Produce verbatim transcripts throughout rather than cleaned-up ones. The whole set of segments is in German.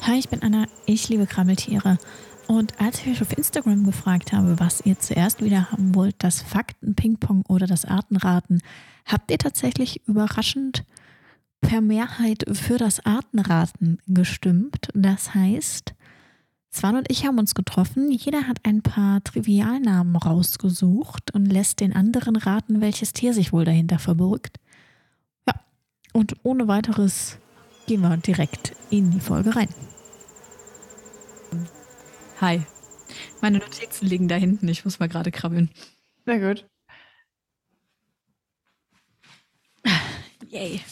Hi, ich bin Anna, ich liebe Krabbeltiere. Und als ich euch auf Instagram gefragt habe, was ihr zuerst wieder haben wollt, das Fakten-Ping-Pong oder das Artenraten, habt ihr tatsächlich überraschend per Mehrheit für das Artenraten gestimmt. Das heißt, Swan und ich haben uns getroffen, jeder hat ein paar Trivialnamen rausgesucht und lässt den anderen raten, welches Tier sich wohl dahinter verbirgt. Ja, und ohne weiteres gehen wir direkt in die Folge rein. Hi. Meine Notizen liegen da hinten. Ich muss mal gerade krabbeln. Sehr gut. Yay.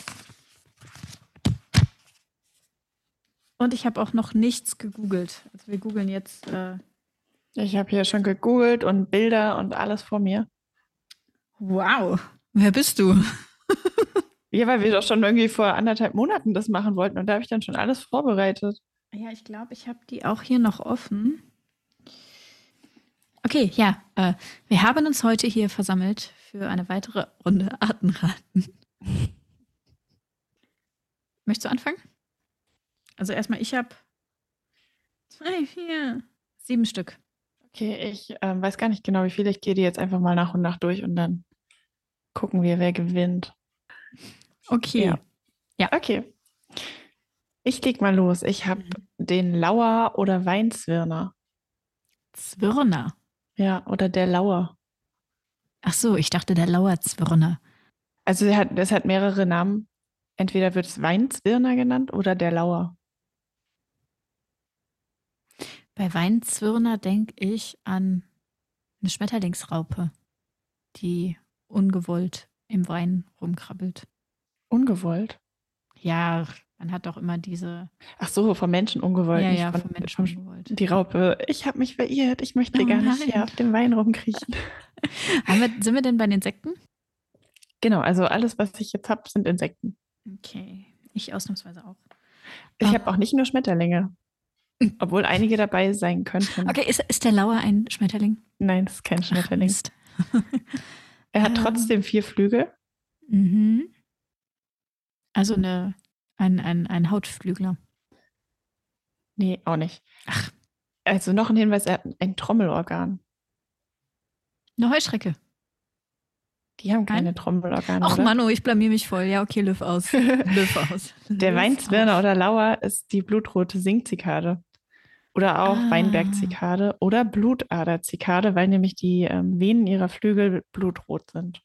Und ich habe auch noch nichts gegoogelt. Also wir googeln jetzt. Äh Ich habe hier schon gegoogelt und Bilder und alles vor mir. Wow. Wer bist du? Ja, weil wir doch schon irgendwie vor anderthalb Monaten das machen wollten und da habe ich dann schon alles vorbereitet. Ja, ich glaube, ich habe die auch hier noch offen. Okay, ja. Äh, wir haben uns heute hier versammelt für eine weitere Runde Artenraten. Möchtest du anfangen? Also erstmal, ich habe zwei, vier, sieben Stück. Okay, ich ähm, weiß gar nicht genau, wie viele. Ich gehe die jetzt einfach mal nach und nach durch und dann gucken wir, wer gewinnt. Okay. Ja. Ja. Okay. Ich leg mal los. Ich habe Mhm. den Lauer oder Weinzwirner. Zwirner. Ja, oder der Lauer. Ach so, ich dachte der Lauerzwirner. Also es hat, es hat mehrere Namen. Entweder wird es Weinzwirner genannt oder der Lauer. Bei Weinzwirner denke ich an eine Schmetterlingsraupe, die ungewollt im Wein rumkrabbelt. Ungewollt? Ja, man hat doch immer diese. Ach so, vom Menschen ungewollt, Ja, nicht ja, von, vom Menschen vom, ungewollt. die Raupe. Ich habe mich verirrt, ich möchte Oh gar nicht hier nein. auf dem Wein rumkriechen. Haben wir, sind wir denn bei den Insekten? Genau, also alles, was ich jetzt habe, sind Insekten. Okay, ich ausnahmsweise auch. Ich Ah. habe auch nicht nur Schmetterlinge, obwohl einige dabei sein könnten. Okay, ist, ist der Lauer ein Schmetterling? Nein, das ist kein Ach, Schmetterling. Mist. Er hat Ähm. trotzdem vier Flügel. Mhm. Also eine, ein, ein, ein Hautflügler. Nee, auch nicht. Ach, Also noch ein Hinweis, er hat ein Trommelorgan. eine Heuschrecke. Die haben keine Nein? Trommelorgane, Ach oder? Mano, ich blamier mich voll. Ja, okay, Löw aus. Löw aus. Der Löw Weinzwirner aus. oder Lauer ist die blutrote Singzikade. Oder auch Ah. Weinbergzikade oder Blutaderzikade, weil nämlich die ähm, Venen ihrer Flügel blutrot sind.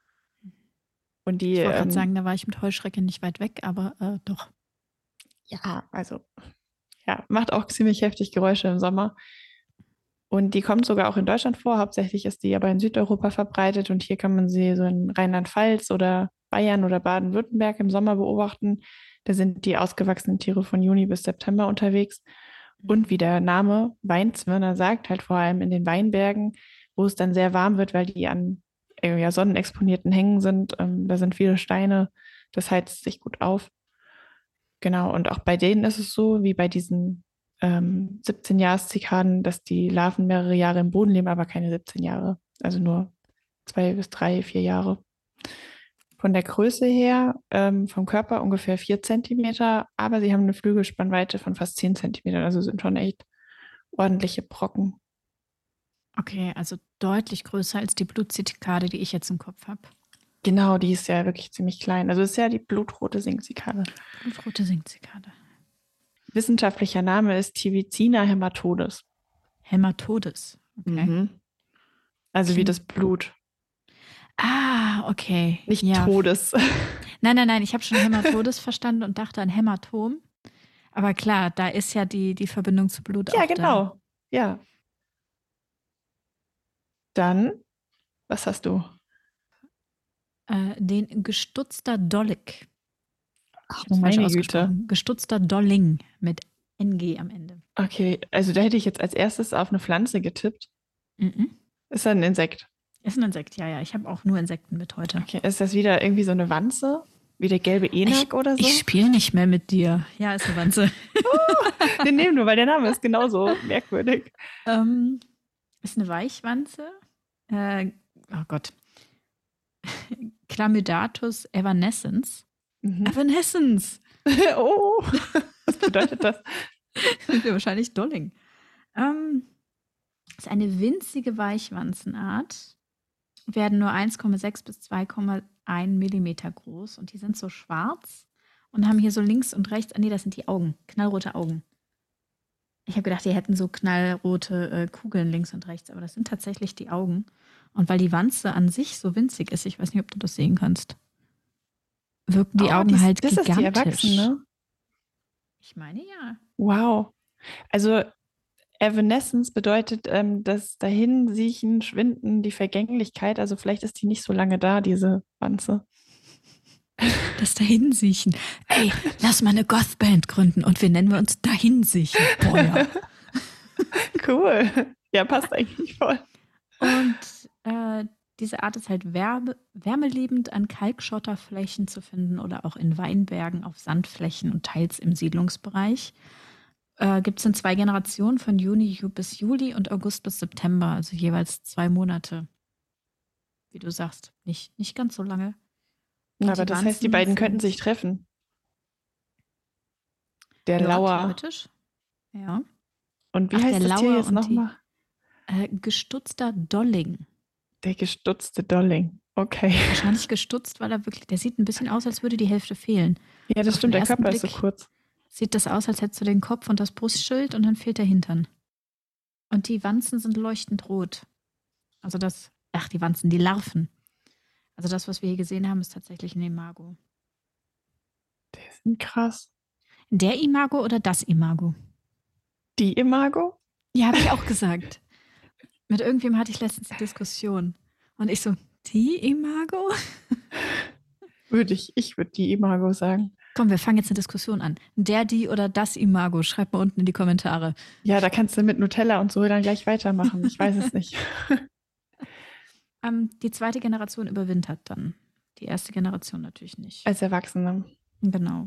Und die, Ich wollte gerade ähm, sagen, da war ich mit Heuschrecke nicht weit weg, aber äh, doch. ja, also, ja, macht auch ziemlich heftig Geräusche im Sommer. Und die kommt sogar auch in Deutschland vor. Hauptsächlich ist die aber in Südeuropa verbreitet. Und hier kann man sie so in Rheinland-Pfalz oder Bayern oder Baden-Württemberg im Sommer beobachten. Da sind die ausgewachsenen Tiere von Juni bis September unterwegs. Und wie der Name Weinzwirner sagt, halt vor allem in den Weinbergen, wo es dann sehr warm wird, weil die an äh, ja, sonnenexponierten Hängen sind. Ähm, da sind viele Steine. Das heizt sich gut auf. Genau. Und auch bei denen ist es so, wie bei diesen ähm, siebzehn-Jahres-Zikaden, dass die Larven mehrere Jahre im Boden leben, aber keine siebzehn Jahre. Also nur zwei bis drei, vier Jahre. Von der Größe her, ähm, vom Körper ungefähr vier Zentimeter, aber sie haben eine Flügelspannweite von fast zehn Zentimetern, also sind schon echt ordentliche Brocken. Okay, also deutlich größer als die Blutzikade, die ich jetzt im Kopf habe. Genau, die ist ja wirklich ziemlich klein. Also ist ja die blutrote Singzikade. Blutrote Singzikade. Wissenschaftlicher Name ist Tivicina hematodes. Hämatodes. Okay. Mhm. Also wie Klingt- das Blut. Ah, okay. Nicht ja. Todes. Nein, nein, nein, ich habe schon Hämatodes verstanden und dachte an Hämatom. Aber klar, da ist ja die, die Verbindung zu Blut Ja, auch da. genau. Ja. Dann, was hast du? Äh, den gestutzter Dollig. Ach, Ich hab's falsch meine Güte. ausgesprochen. Gestutzter Dolling mit N G am Ende. Okay, also da hätte ich jetzt als erstes auf eine Pflanze getippt. Mhm. Ist das ein Insekt? Ist ein Insekt, ja, ja. Ich habe auch nur Insekten mit heute. Okay, ist das wieder irgendwie so eine Wanze? Wie der gelbe Enak Ich, oder so? ich spiele nicht mehr mit dir. Ja, ist eine Wanze. Oh, den nehmen wir, weil der Name ist genauso merkwürdig. ähm, ist eine Weichwanze. Äh, oh Gott. Chlamydatus evanescens. Mhm. Evanescens! Oh, was bedeutet das? Sind wir wahrscheinlich Dolling. Ähm, ist eine winzige Weichwanzenart. Werden nur eins Komma sechs bis zwei Komma eins Millimeter groß und die sind so schwarz und haben hier so links und rechts, ah nee, das sind die Augen, knallrote Augen. Ich habe gedacht, die hätten so knallrote äh, Kugeln links und rechts, aber das sind tatsächlich die Augen. Und weil die Wanze an sich so winzig ist, ich weiß nicht, ob du das sehen kannst, wirken die Oh, Augen die, halt das ist die gigantisch. Erwachsene. Ich meine ja. Wow. Also Evanescence bedeutet ähm, das Dahinsiechen, Schwinden, die Vergänglichkeit. Also vielleicht ist die nicht so lange da, diese Wanze. Das Dahinsiechen. Ey, lass mal eine Goth-Band gründen und wir nennen wir uns Dahinsiechen. Boah, ja. Cool. Ja, passt eigentlich voll. Und äh, diese Art ist halt wärme, wärmeliebend an Kalkschotterflächen zu finden oder auch in Weinbergen auf Sandflächen und teils im Siedlungsbereich. Äh, Gibt es in zwei Generationen von Juni bis Juli und August bis September, also jeweils zwei Monate. Wie du sagst, nicht, nicht ganz so lange. Und Aber die das heißt, die Wanzen beiden könnten sich sind, treffen. Der ja, Lauer. theoretisch. Ja. Und wie Ach, der heißt das Tier Lauer jetzt und die nochmal? äh, gestutzter Dolling. Der gestutzte Dolling. Okay. Wahrscheinlich gestutzt, weil er wirklich, der sieht ein bisschen aus, als würde die Hälfte fehlen. Ja, das Auf den stimmt, der ersten Körper ist so Blick kurz. sieht das aus, als hättest du den Kopf und das Brustschild und dann fehlt der Hintern. Und die Wanzen sind leuchtend rot. Also das, ach, die Wanzen, die Larven. Also das, was wir hier gesehen haben, ist tatsächlich ein Imago. Die sind krass. Der Imago oder das Imago? Die Imago? Ja, habe ich auch gesagt. Mit irgendwem hatte ich letztens die Diskussion. Und ich so, die Imago? Würde ich, ich würde die Imago sagen. Komm, wir fangen jetzt eine Diskussion an. Der, die oder das Imago? Schreibt mal unten in die Kommentare. Ja, da kannst du mit Nutella und so dann gleich weitermachen. Ich weiß es nicht. Ähm, die zweite Generation überwintert dann. Die erste Generation natürlich nicht. Als Erwachsene. Genau.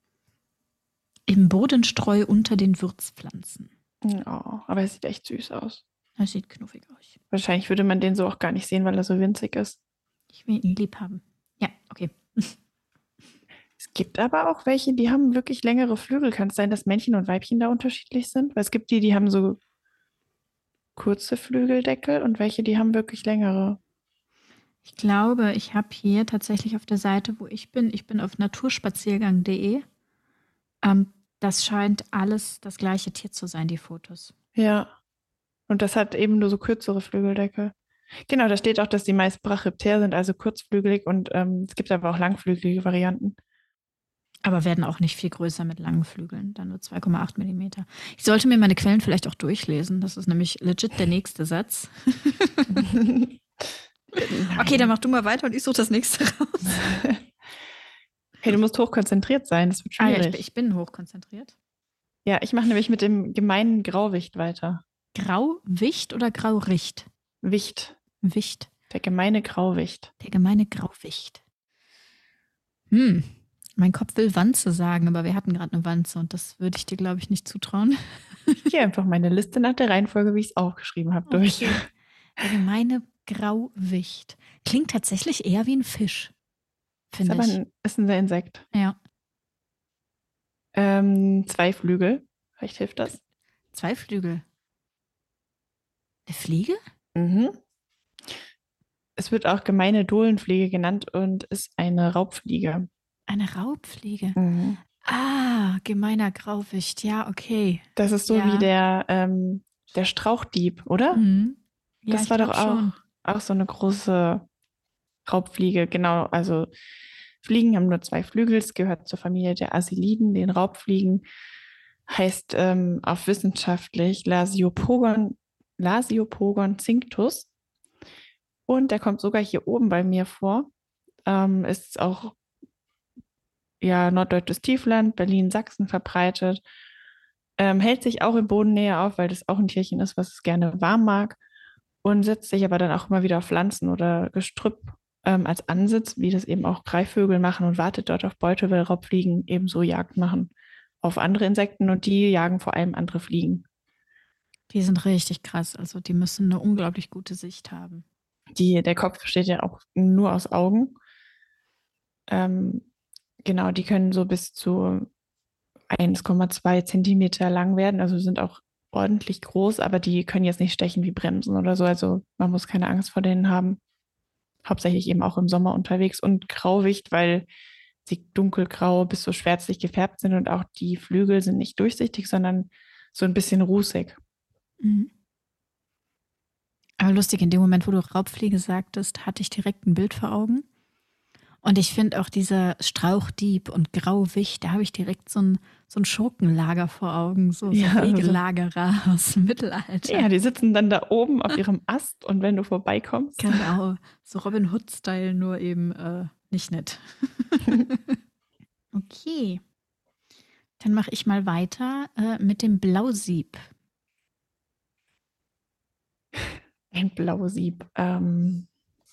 Im Bodenstreu unter den Würzpflanzen. Oh, aber er sieht echt süß aus. Das sieht knuffig aus. Wahrscheinlich würde man den so auch gar nicht sehen, weil er so winzig ist. Ich will ihn lieb haben. Ja, okay. Es gibt aber auch welche, die haben wirklich längere Flügel. Kann es sein, dass Männchen und Weibchen da unterschiedlich sind? Weil es gibt die, die haben so kurze Flügeldeckel und welche, die haben wirklich längere. Ich glaube, ich habe hier tatsächlich auf der Seite, wo ich bin, ich bin auf naturspaziergang punkt de. Ähm, das scheint alles das gleiche Tier zu sein, die Fotos. Ja. Und das hat eben nur so kürzere Flügeldeckel. Genau, da steht auch, dass die meist brachypter sind, also kurzflügelig und ähm, es gibt aber auch langflügelige Varianten. Aber werden auch nicht viel größer mit langen Flügeln, dann nur zwei Komma acht Millimeter. Ich sollte mir meine Quellen vielleicht auch durchlesen. Das ist nämlich legit der nächste Satz. Okay, dann mach du mal weiter und ich suche das nächste raus. Hey, du musst hochkonzentriert sein, das wird Ah ja, schwierig. ich, bin- ich bin hochkonzentriert. Ja, ich mache nämlich mit dem gemeinen Grauwicht weiter. Grauwicht oder Grauricht? Wicht, Wicht. der gemeine Grauwicht. Der gemeine Grauwicht. Hm. Mein Kopf will Wanze sagen, aber wir hatten gerade eine Wanze und das würde ich dir, glaube ich, nicht zutrauen. Ich gehe einfach meine Liste nach der Reihenfolge, wie ich es aufgeschrieben habe, durch. Okay. Der gemeine Grauwicht. Klingt tatsächlich eher wie ein Fisch, Ist finde aber ich. ein, ist ein Insekt. Ja. Ähm, zwei Flügel. Vielleicht hilft das. Zwei Flügel. Eine Fliege? Mhm. Es wird auch gemeine Dohlenfliege genannt und ist eine Raubfliege. Eine Raubfliege. Mhm. Ah, gemeiner Grauwicht. Ja, okay. Das ist so Ja. wie der, ähm, der Strauchdieb, oder? Mhm. Ja, Das ich war doch glaub auch, schon. auch so eine große Raubfliege. Genau, also Fliegen haben nur zwei Flügel. Es gehört zur Familie der Asiliden, den Raubfliegen. Heißt ähm, auf wissenschaftlich Lasiopogon, Lasiopogon cinctus. Und der kommt sogar hier oben bei mir vor. Ähm, ist auch ja, norddeutsches Tiefland, Berlin, Sachsen verbreitet. Ähm, hält sich auch in Bodennähe auf, weil das auch ein Tierchen ist, was es gerne warm mag. Und setzt sich aber dann auch immer wieder auf Pflanzen oder Gestrüpp ähm, als Ansitz, wie das eben auch Greifvögel machen und wartet dort auf Beute, weil Raubfliegen ebenso Jagd machen auf andere Insekten und die jagen vor allem andere Fliegen. Die sind richtig krass. Also die müssen eine unglaublich gute Sicht haben. Die, der Kopf besteht ja auch nur aus Augen. Ähm, genau, die können so bis zu eins Komma zwei Zentimeter lang werden, also sind auch ordentlich groß, aber die können jetzt nicht stechen wie Bremsen oder so. Also man muss keine Angst vor denen haben. Hauptsächlich eben auch im Sommer unterwegs und Grauwicht, weil sie dunkelgrau bis so schwärzlich gefärbt sind und auch die Flügel sind nicht durchsichtig, sondern so ein bisschen rußig. Mhm. Aber lustig, in dem Moment, wo du Raubfliege sagtest, hatte ich direkt ein Bild vor Augen. Und ich finde auch dieser Strauchdieb und Grauwicht, da habe ich direkt so ein, so ein Schurkenlager vor Augen, so, so Ja, also, Wegelagerer aus dem Mittelalter. ja, die sitzen dann da oben auf ihrem Ast und wenn du vorbeikommst. Genau, so Robin Hood-Style, nur eben äh, nicht nett. Okay, dann mache ich mal weiter äh, mit dem Blausieb. Ein Blausieb. Ähm,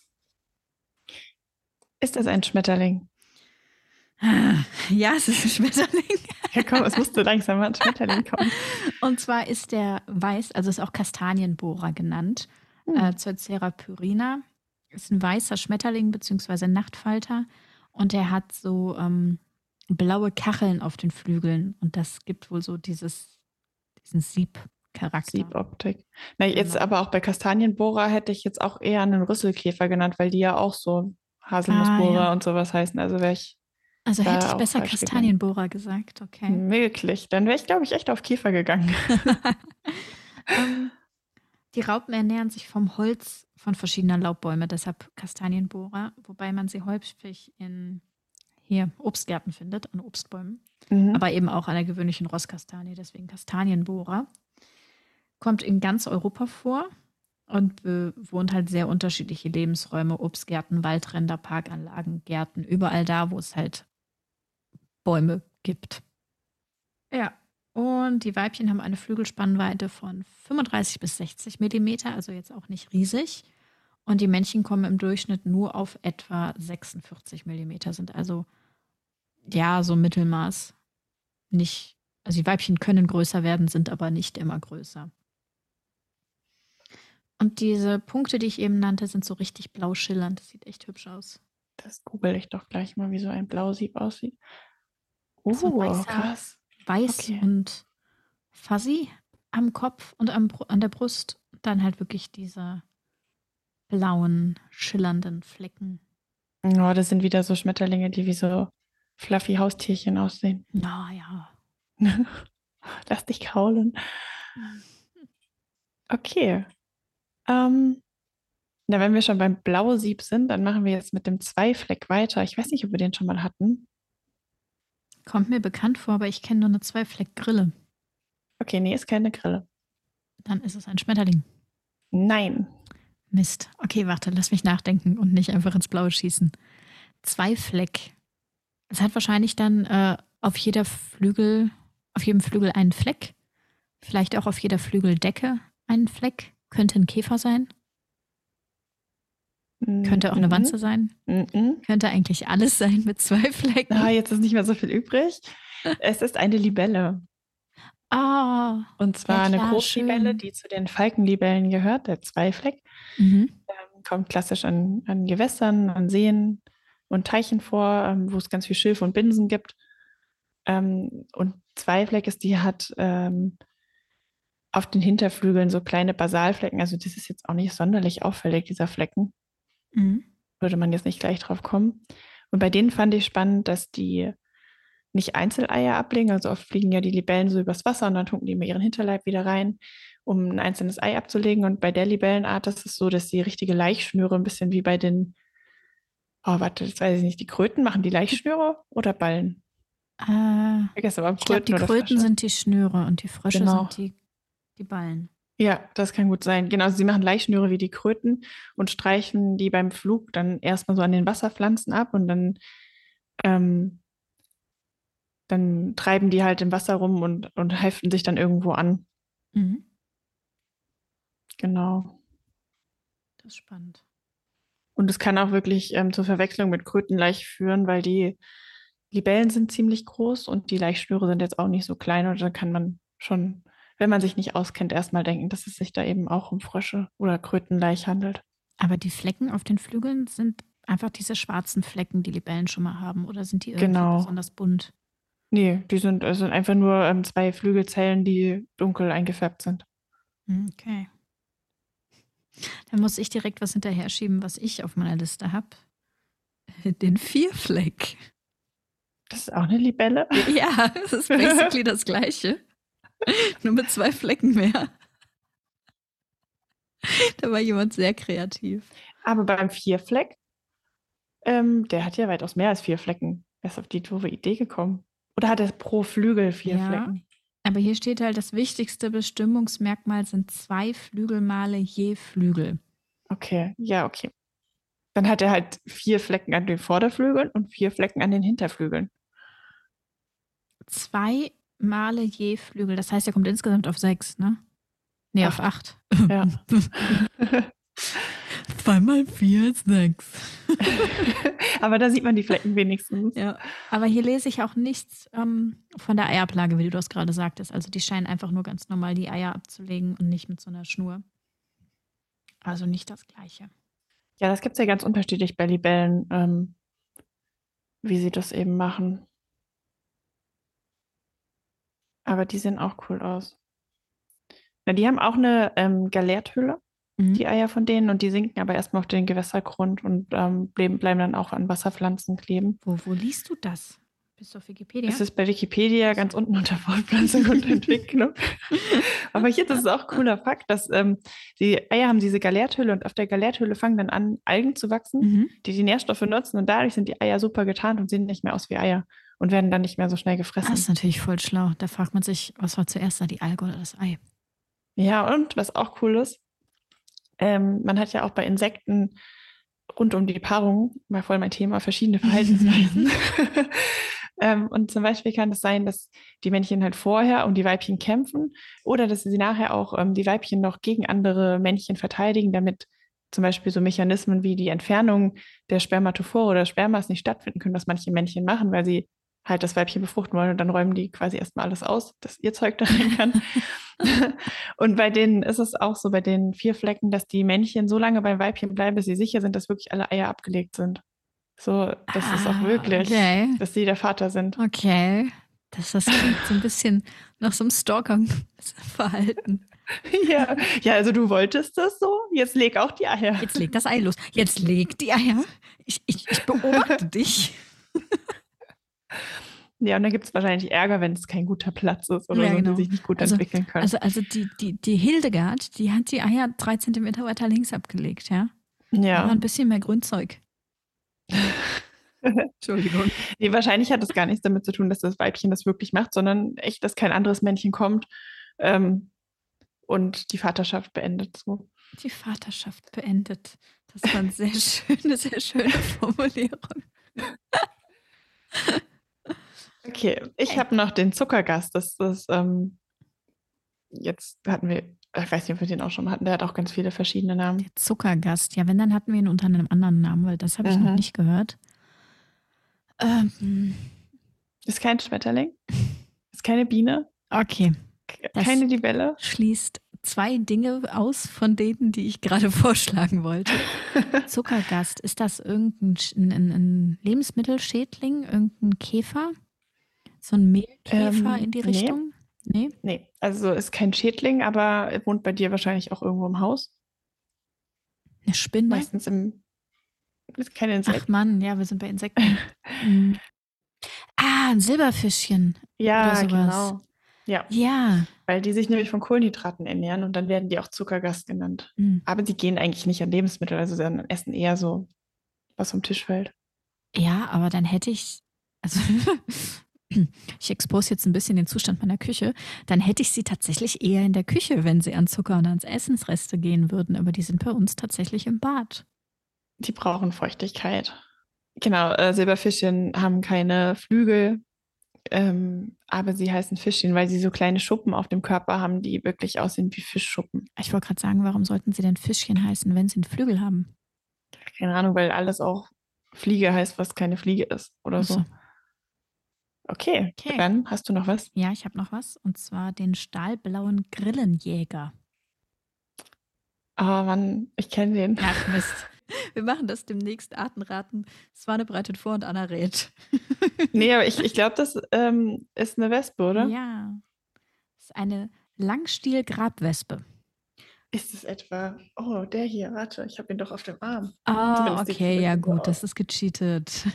ist das ein Schmetterling? Ja, es ist ein Schmetterling. Ja, komm, es musste langsam mal ein Schmetterling kommen. Und zwar ist der weiß, also ist auch Kastanienbohrer genannt, Hm. äh, Zeuxera pyrrhina. Ist ein weißer Schmetterling bzw. Nachtfalter und der hat so ähm, blaue Kacheln auf den Flügeln und das gibt wohl so dieses, diesen Siebcharakter. Sieboptik. Na, jetzt Genau. aber auch bei Kastanienbohrer hätte ich jetzt auch eher einen Rüsselkäfer genannt, weil die ja auch so Haselnussbohrer Ah, ja. und sowas heißen. Also wäre ich Also da hätte ich auch besser falsch gegangen. Kastanienbohrer gesagt, okay. Möglich. Dann wäre ich, glaube ich, echt auf Käfer gegangen. ähm, die Raupen ernähren sich vom Holz von verschiedener Laubbäume, deshalb Kastanienbohrer, wobei man sie häufig in hier Obstgärten findet, an Obstbäumen, Mhm. aber eben auch an der gewöhnlichen Rosskastanie, deswegen Kastanienbohrer. Kommt in ganz Europa vor und bewohnt halt sehr unterschiedliche Lebensräume, Obstgärten, Waldränder, Parkanlagen, Gärten, überall da, wo es halt Bäume gibt. Ja, und die Weibchen haben eine Flügelspannweite von fünfunddreißig bis sechzig Millimeter, also jetzt auch nicht riesig. Und die Männchen kommen im Durchschnitt nur auf etwa sechsundvierzig Millimeter, sind also ja so Mittelmaß. Nicht, also die Weibchen können größer werden, sind aber nicht immer größer. Und diese Punkte, die ich eben nannte, sind so richtig blau schillernd. Das sieht echt hübsch aus. Das google ich doch gleich mal, wie so ein Blausieb aussieht. So ein Oh, weißer, krass. weiß Okay. und fuzzy am Kopf und am, an der Brust. Dann halt wirklich diese blauen, schillernden Flecken. Oh, das sind wieder so Schmetterlinge, die wie so fluffy Haustierchen aussehen. Naja. Lass dich kraulen. Okay. Ähm, na, wenn wir schon beim Blausieb sind, dann machen wir jetzt mit dem Zweifleck weiter. Ich weiß nicht, ob wir den schon mal hatten. Kommt mir bekannt vor, aber ich kenne nur eine Zweifleck-Grille. Okay, nee, ist keine Grille. Dann ist es ein Schmetterling. Nein. Mist. Okay, warte, lass mich nachdenken und nicht einfach ins Blaue schießen. Zweifleck. Es hat wahrscheinlich dann äh, auf jeder Flügel, auf jedem Flügel einen Fleck. Vielleicht auch auf jeder Flügeldecke einen Fleck. Könnte ein Käfer sein. Könnte auch eine Wanze sein. Mm-mm. Könnte eigentlich alles sein mit zwei Flecken. Ah, jetzt ist nicht mehr so viel übrig. Es ist eine Libelle. Ah. Und zwar ja, eine klar, Großlibelle, schön. die zu den Falkenlibellen gehört, der Zweifleck. Mhm. Ähm, kommt klassisch an, an Gewässern, an Seen und Teichen vor, ähm, wo es ganz viel Schilf und Binsen gibt. Ähm, und Zweifleck ist, die hat ähm, auf den Hinterflügeln so kleine Basalflecken. Also das ist jetzt auch nicht sonderlich auffällig, dieser Flecken. Mhm. Würde man jetzt nicht gleich drauf kommen. Und bei denen fand ich spannend, dass die nicht Einzeleier ablegen. Also oft fliegen ja die Libellen so übers Wasser und dann tunken die immer ihren Hinterleib wieder rein, um ein einzelnes Ei abzulegen. Und bei der Libellenart ist es so, dass die richtige Laichschnüre, ein bisschen wie bei den, oh, warte, das weiß ich nicht, die Kröten, machen die Laichschnüre oder Ballen? Äh, Vergessen, aber ich glaube, die Kröten oder Kröten Frösche. sind die Schnüre und die Frösche Genau. sind die, die Ballen. Ja, das kann gut sein. Genau, sie machen Laichschnüre wie die Kröten und streichen die beim Flug dann erstmal so an den Wasserpflanzen ab und dann, ähm, dann treiben die halt im Wasser rum und, und heften sich dann irgendwo an. Mhm. Genau. Das ist spannend. Und es kann auch wirklich ähm, zur Verwechslung mit Krötenlaich führen, weil die Libellen sind ziemlich groß und die Laichschnüre sind jetzt auch nicht so klein. Und dann kann man schon, wenn man sich nicht auskennt, erstmal denken, dass es sich da eben auch um Frösche oder Krötenlaich handelt. Aber die Flecken auf den Flügeln sind einfach diese schwarzen Flecken, die Libellen schon mal haben. Oder sind die irgendwie Genau. besonders bunt? Nee, die sind, es sind einfach nur ähm, zwei Flügelzellen, die dunkel eingefärbt sind. Hm, okay. Dann muss ich direkt was hinterher schieben, was ich auf meiner Liste habe. Den Vierfleck. Das ist auch eine Libelle. Ja, das ist basically das Gleiche. Nur mit zwei Flecken mehr. Da war jemand sehr kreativ. Aber beim Vierfleck, ähm, der hat ja weitaus mehr als vier Flecken. Er ist auf die doofe Idee gekommen. Oder hat er pro Flügel vier Ja. Flecken? Aber hier steht halt, das wichtigste Bestimmungsmerkmal sind zwei Flügelmale je Flügel. Okay, ja, okay. Dann hat er halt vier Flecken an den Vorderflügeln und vier Flecken an den Hinterflügeln. Zwei Male je Flügel. Das heißt, er kommt insgesamt auf sechs, ne? Nee, auf acht. Ja. Zwei mal vier ist sechs. Aber da sieht man die Flecken wenigstens. Ja, aber hier lese ich auch nichts ähm, von der Eierplage, wie du das gerade sagtest. Also die scheinen einfach nur ganz normal die Eier abzulegen und nicht mit so einer Schnur. Also nicht das Gleiche. Ja, das gibt es ja ganz unterschiedlich bei Libellen, ähm, wie sie das eben machen. Aber die sehen auch cool aus. Na, die haben auch eine ähm, Galerthülle, Mhm. die Eier von denen, und die sinken aber erstmal auf den Gewässergrund und ähm, bleiben, bleiben dann auch an Wasserpflanzen kleben. Wo, wo liest du das? Bist du auf Wikipedia? Es ist bei Wikipedia ganz unten unter Fortpflanzung und Entwicklung. Aber hier, das ist auch ein cooler Fakt, dass ähm, die Eier haben diese Galerthülle und auf der Galerthülle fangen dann an, Algen zu wachsen, Mhm. die die Nährstoffe nutzen, und dadurch sind die Eier super getarnt und sehen nicht mehr aus wie Eier und werden dann nicht mehr so schnell gefressen. Das ist natürlich voll schlau. Da fragt man sich, was war zuerst da, die Alge oder das Ei? Ja, und was auch cool ist, ähm, man hat ja auch bei Insekten rund um die Paarung, mal voll mein Thema, verschiedene Verhaltensweisen. ähm, und zum Beispiel kann es sein, dass die Männchen halt vorher um die Weibchen kämpfen oder dass sie nachher auch ähm, die Weibchen noch gegen andere Männchen verteidigen, damit zum Beispiel so Mechanismen wie die Entfernung der Spermatophore oder Spermas nicht stattfinden können, was manche Männchen machen, weil sie halt das Weibchen befruchten wollen, und dann räumen die quasi erstmal alles aus, dass ihr Zeug da rein kann. Und bei denen ist es auch so, bei den vier Flecken, dass die Männchen so lange beim Weibchen bleiben, bis sie sicher sind, dass wirklich alle Eier abgelegt sind. So, das ist auch Ah, wirklich, okay. dass sie der Vater sind. Okay. Das, das klingt so ein bisschen nach so einem Stalker-Verhalten. Ja. Ja, also du wolltest das so, jetzt leg auch die Eier. Jetzt leg das Ei los. Jetzt leg die Eier. Ich, ich, ich beobachte dich. Ja, und dann gibt es wahrscheinlich Ärger, wenn es kein guter Platz ist oder Ja, so, genau. die sich nicht gut Also, entwickeln können. also, also die, die, die Hildegard, die hat die Eier drei Zentimeter weiter links abgelegt, ja? Da war Ja. ein bisschen mehr Grünzeug. Entschuldigung. Nee, wahrscheinlich hat es gar nichts damit zu tun, dass das Weibchen das wirklich macht, sondern echt, dass kein anderes Männchen kommt ähm, und die Vaterschaft beendet. So. Die Vaterschaft beendet. Das war eine sehr schöne, sehr schöne Formulierung. Okay, ich Okay. habe noch den Zuckergast. Das ist, ähm, jetzt hatten wir, ich weiß nicht, ob wir den auch schon mal hatten, der hat auch ganz viele verschiedene Namen. Der Zuckergast. Ja, wenn, dann hatten wir ihn unter einem anderen Namen, weil das habe ich Mhm. noch nicht gehört. Ähm, Ist kein Schmetterling, ist keine Biene, okay. Das keine Libelle. schließt zwei Dinge aus von denen, die ich gerade vorschlagen wollte. Zuckergast, ist das irgendein Sch- ein, ein, ein Lebensmittelschädling, irgendein Käfer? So ein Mehlkäfer Ähm, in die nee. Richtung? Nee. Nee, also ist kein Schädling, aber er wohnt bei dir wahrscheinlich auch irgendwo im Haus. Eine Spinne? Meistens im, ist kein Insekt. Ach Mann, ja, wir sind bei Insekten. Hm. Ah, ein Silberfischchen. Ja, oder sowas. genau. Ja, Ja. weil die sich nämlich von Kohlenhydraten ernähren und dann werden die auch Zuckergast genannt. Hm. Aber sie gehen eigentlich nicht an Lebensmittel, also sie essen eher so, was vom Tisch fällt. Ja, aber dann hätte ich, also ich expose jetzt ein bisschen den Zustand meiner Küche, dann hätte ich sie tatsächlich eher in der Küche, wenn sie an Zucker und ans Essensreste gehen würden. Aber die sind bei uns tatsächlich im Bad. Die brauchen Feuchtigkeit. Genau, äh, Silberfischchen haben keine Flügel, ähm, aber sie heißen Fischchen, weil sie so kleine Schuppen auf dem Körper haben, die wirklich aussehen wie Fischschuppen. Ich wollte gerade sagen, warum sollten sie denn Fischchen heißen, wenn sie einen Flügel haben? Keine Ahnung, weil alles auch Fliege heißt, was keine Fliege ist oder Ach so. so. Okay, Okay. dann hast du noch was? Ja, ich habe noch was, und zwar den stahlblauen Grillenjäger. Ah, Mann, ich kenne den. Ach Mist. Wir machen das demnächst Artenraten. Swane bereitet vor und Anna rät. Nee, aber ich, ich glaube, das ähm, ist eine Wespe, oder? Ja, das ist eine Langstiel-Grabwespe. Ist es etwa. Oh, der hier, warte, ich habe ihn doch auf dem Arm. Ah, Zumindest sieht es okay, ja irgendwie so gut, aus. das ist gecheatet.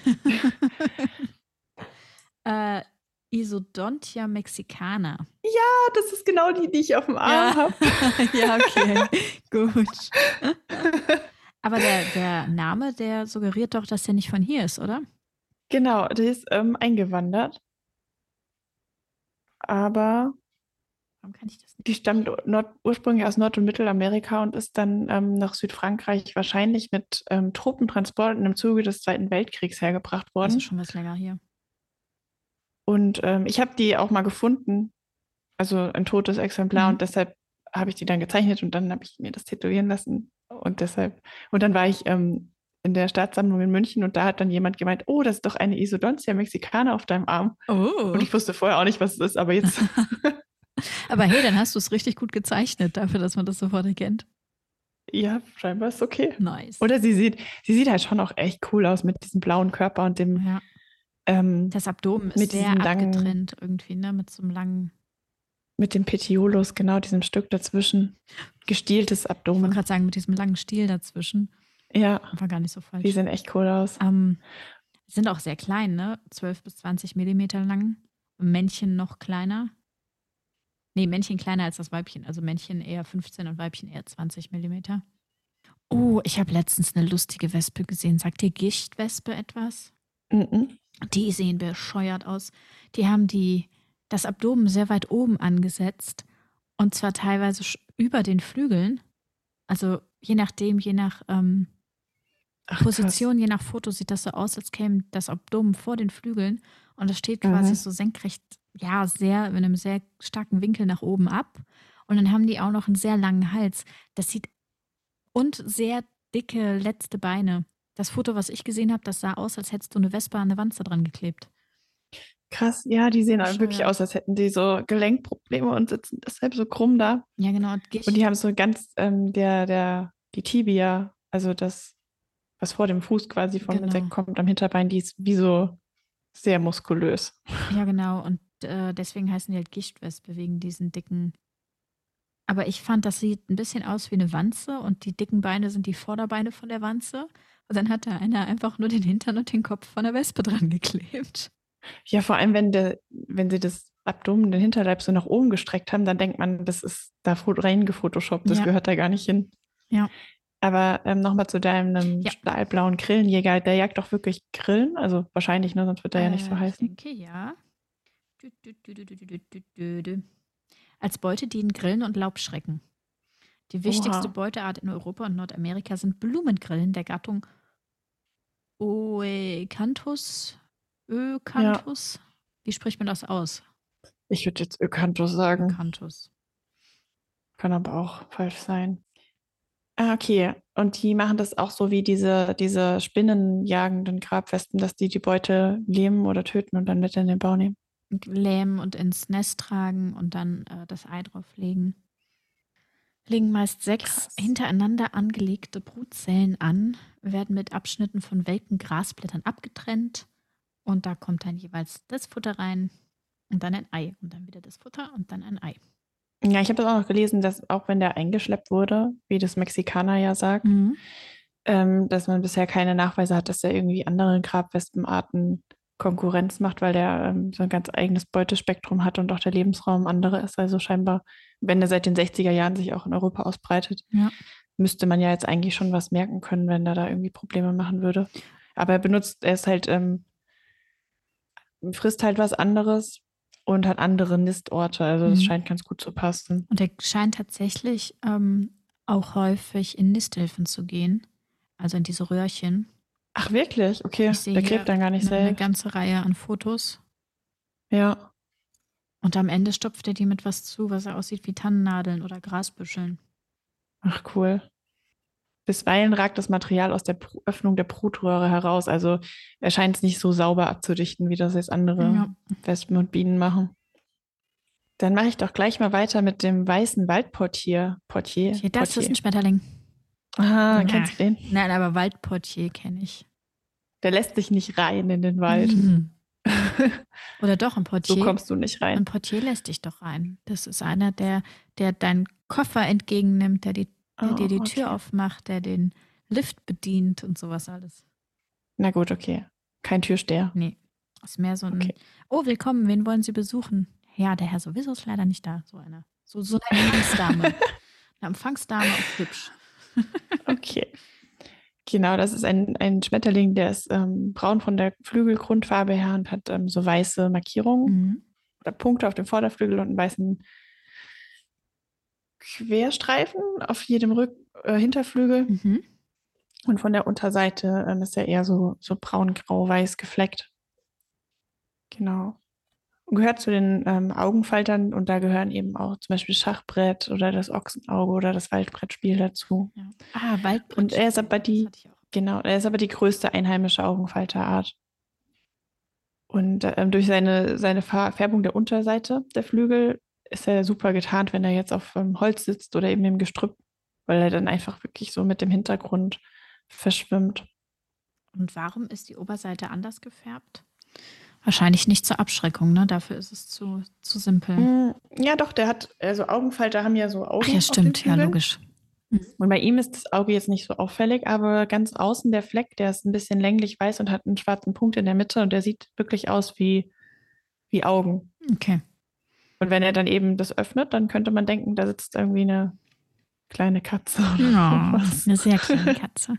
äh, Isodontia mexicana. Ah, das ist genau die, die ich auf dem Arm Ja, habe. ja, okay, gut. Aber der, der Name, der suggeriert doch, dass der nicht von hier ist, oder? Genau, die ist ähm, eingewandert, aber Warum kann ich das nicht? die stammt nord ursprünglich aus Nord- und Mittelamerika und ist dann ähm, nach Südfrankreich wahrscheinlich mit ähm, Truppentransporten im Zuge des Zweiten Weltkriegs hergebracht Also worden. schon was länger hier. Und ähm, ich habe die auch mal gefunden, also ein totes Exemplar, Mhm. und deshalb habe ich die dann gezeichnet und dann habe ich mir das tätowieren lassen. Und deshalb, und dann war ich ähm, in der Staatssammlung in München und da hat dann jemand gemeint, oh, das ist doch eine Isodontia mexicana auf deinem Arm. Und Oh. ich wusste vorher auch nicht, was es ist, aber jetzt, Aber hey, dann hast du es richtig gut gezeichnet, dafür, dass man das sofort erkennt. ja, scheinbar ist okay. Nice. Oder sie sieht, sie sieht halt schon auch echt cool aus mit diesem blauen Körper und dem, Ja. ähm, Das Abdomen ist mit sehr diesen langen, abgetrennt irgendwie, ne? Mit so einem langen. mit dem Petiolus, genau, diesem Stück dazwischen. Gestieltes Ich wollte Abdomen. gerade sagen, mit diesem langen Stiel dazwischen. Ja, War gar nicht so die falsch. sehen echt cool aus. Ähm, sind auch sehr klein, ne? zwölf bis zwanzig Millimeter lang. Und Männchen noch kleiner. Nee, Männchen kleiner als das Weibchen. Also Männchen eher fünfzehn und Weibchen eher zwanzig Millimeter. Oh, ich habe letztens eine lustige Wespe gesehen. Sagt dir Gichtwespe etwas? Mhm. Die sehen bescheuert aus. Die haben die, das Abdomen sehr weit oben angesetzt. Und zwar teilweise sch- über den Flügeln. Also je nachdem, je nach ähm, Ach, krass. Position, je nach Foto sieht das so aus, als käme das Abdomen vor den Flügeln. Und das steht quasi Mhm. so senkrecht, ja, sehr, in einem sehr starken Winkel nach oben ab. Und dann haben die auch noch einen sehr langen Hals. Das sieht und sehr dicke letzte Beine. Das Foto, was ich gesehen habe, das sah aus, als hättest du eine Wespe an eine Wanze dran geklebt. Krass, ja, die sehen halt wirklich Bescheuert. aus, als hätten die so Gelenkprobleme und sitzen deshalb so krumm da. Ja, genau. Und Und die Gicht. haben so ganz, ähm, der, der, die Tibia, also das, was vor dem Fuß quasi vom Genau. Insekt kommt, am Hinterbein, die ist wie so sehr muskulös. Ja, genau. Und äh, deswegen heißen die halt Gichtwespe, wegen diesen dicken. Aber ich fand, das sieht ein bisschen aus wie eine Wanze und die dicken Beine sind die Vorderbeine von der Wanze. Und dann hat da einer einfach nur den Hintern und den Kopf von der Wespe dran geklebt. Ja, vor allem, wenn, der, wenn sie das Abdomen, den Hinterleib so nach oben gestreckt haben, dann denkt man, das ist da fo- reingefotoshoppt, das Ja. gehört da gar nicht hin. Ja. Aber ähm, nochmal zu deinem Ja. stahlblauen Grillenjäger, der jagt doch wirklich Grillen, also wahrscheinlich, ne, sonst wird er ja nicht so Äh, ich heißen. denke, ja. Dü, dü, dü, dü, dü, dü, dü, dü, dü. Als Beute dienen Grillen und Laubschrecken. Die wichtigste Oha. Beuteart in Europa und Nordamerika sind Blumengrillen der Gattung Oecanthus. Öcanthus. Wie spricht man das aus? Ich würde jetzt Ökanthus sagen. Öcanthus. Kann aber auch falsch sein. Ah, okay. Und die machen das auch so wie diese, diese spinnenjagenden Grabwespen, dass die die Beute lähmen oder töten und dann mit in den Bau nehmen. Lähmen und ins Nest tragen und dann äh, das Ei drauflegen. Legen meist sechs Krass. hintereinander angelegte Brutzellen an, werden mit Abschnitten von welken Grasblättern abgetrennt und da kommt dann jeweils das Futter rein und dann ein Ei und dann wieder das Futter und dann ein Ei. Ja, ich habe das auch noch gelesen, dass auch wenn der eingeschleppt wurde, wie das Mexikaner ja sagt, Mhm. ähm, dass man bisher keine Nachweise hat, dass er irgendwie anderen Grabwespenarten Konkurrenz macht, weil der ähm, so ein ganz eigenes Beutespektrum hat und auch der Lebensraum andere ist. Also scheinbar, wenn er seit den sechziger Jahren sich auch in Europa ausbreitet, Ja. müsste man ja jetzt eigentlich schon was merken können, wenn er da irgendwie Probleme machen würde. Aber er benutzt, er ist halt, ähm, frisst halt was anderes und hat andere Nistorte. Also das Mhm. scheint ganz gut zu passen. Und er scheint tatsächlich ähm, auch häufig in Nisthilfen zu gehen, also in diese Röhrchen. Ach, wirklich? Okay, Ich sehe der hier gräbt dann gar nicht eine, eine selbst. ganze Reihe an Fotos. Ja. Und am Ende stopft er die mit was zu, was aussieht wie Tannennadeln oder Grasbüscheln. Ach, cool. Bisweilen ragt das Material aus der Pru- Öffnung der Brutröhre heraus. Also er scheint es nicht so sauber abzudichten, wie das jetzt andere Ja. Wespen und Bienen machen. Dann mache ich doch gleich mal weiter mit dem weißen Waldportier. Portier. Hier, das ist Portier. ein Schmetterling. Ah, Ja. kennst du den? Nein, aber Waldportier kenne ich. Der lässt dich nicht rein in den Wald. Mhm. Oder doch, ein So Portier. kommst du nicht rein. Ein Portier lässt dich doch rein. Das ist einer, der, der deinen Koffer entgegennimmt, der, die, der Oh, dir die okay. Tür aufmacht, der den Lift bedient und sowas alles. Na gut, okay. Kein Türsteher. Nee, ist mehr so ein, Okay. oh, willkommen, wen wollen Sie besuchen? Ja, der Herr sowieso ist leider nicht da. So eine. So, so eine Empfangsdame. Eine Empfangsdame auf hübsch. Okay. Genau, das ist ein, ein Schmetterling, der ist ähm, braun von der Flügelgrundfarbe her und hat ähm, so weiße Markierungen Mhm. oder Punkte auf dem Vorderflügel und einen weißen Querstreifen auf jedem Rück äh, Hinterflügel. Mhm. Und von der Unterseite ähm, ist er eher so, so braun, grau, weiß gefleckt. Genau. Und gehört zu den ähm, Augenfaltern und da gehören eben auch zum Beispiel Schachbrett oder das Ochsenauge oder das Waldbrettspiel dazu. Ja. Ah, Waldbrett. Und er ist aber Das die, hatte ich auch. genau, er ist aber die größte einheimische Augenfalterart. Und ähm, durch seine, seine Fa- Färbung der Unterseite der Flügel ist er super getarnt, wenn er jetzt auf ähm, Holz sitzt oder eben im Gestrüpp, weil er dann einfach wirklich so mit dem Hintergrund verschwimmt. Und warum ist die Oberseite anders gefärbt? Wahrscheinlich nicht zur Abschreckung, ne? Dafür ist es zu, zu simpel. Mm, Ja, doch, der hat, also Augenfalter haben ja so Augen Ach ja, auf den stimmt, ja, Flügeln. logisch. Und bei ihm ist das Auge jetzt nicht so auffällig, aber ganz außen der Fleck, der ist ein bisschen länglich weiß und hat einen schwarzen Punkt in der Mitte und der sieht wirklich aus wie, wie Augen. Okay. Und wenn er dann eben das öffnet, dann könnte man denken, da sitzt irgendwie eine kleine Katze oder Ja, sowas. eine sehr kleine Katze.